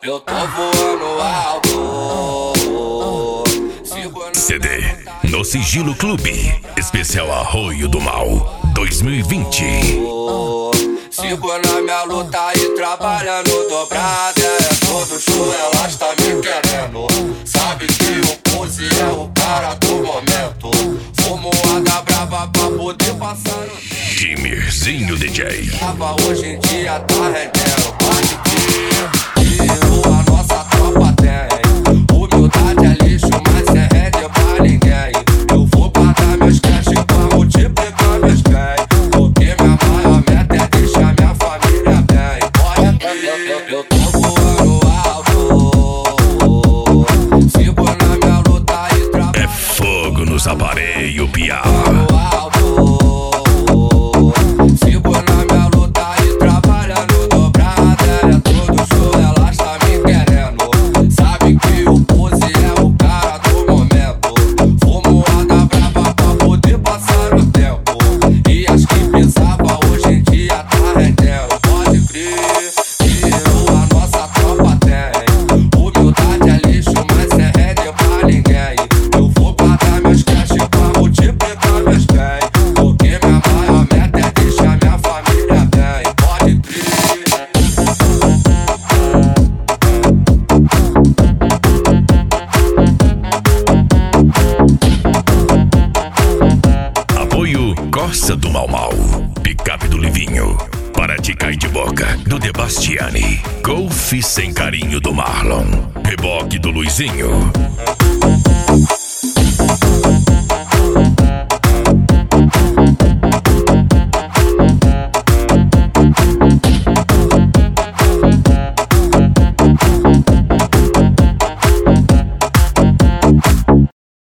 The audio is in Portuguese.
Eu tô voando alto. CD no Sigilo Clube, especial Arroio do Mal 2020. Sigo na minha luta e trabalhando dobrada. É todo show, elas tá me querendo. Sabe que o Pose é o cara do momento. Fumoada brava pra poder passar no Timirzinho DJ. Hoje em dia tá rendendo. Pode crer que a nossa tropa tem. Humildade é lixo, mas é rede pra ninguém. Eu vou guardar meus cash pra multiplicar meus bens. Porque minha maior meta é deixar minha família bem. Pode crer, eu tô voando alto. Sigo na minha luta e trabalho. É fogo nos aparelhos, piá. Sigo na minha luta e trabalhando dobrada. É todo show, elas tá me querendo. Sabe que o Pose é o cara do momento. Fumoada brava pra poder passar o tempo. E as que pensava hoje em dia tá rendendo. Pode crer que a nossa tropa tem. Humildade é lixo, mas é rede pra ninguém. Eu vou guardar meus cash pra multiplicar meus bens. Porque minha maior meta é deixar minha família bem. Pode crer. Apoio Costa do Mal Mal, Picape do Livinho, Paraty Cai de Boca do Debastiani, Golfe Sem Carinho do Marlon, Reboque do Luizinho.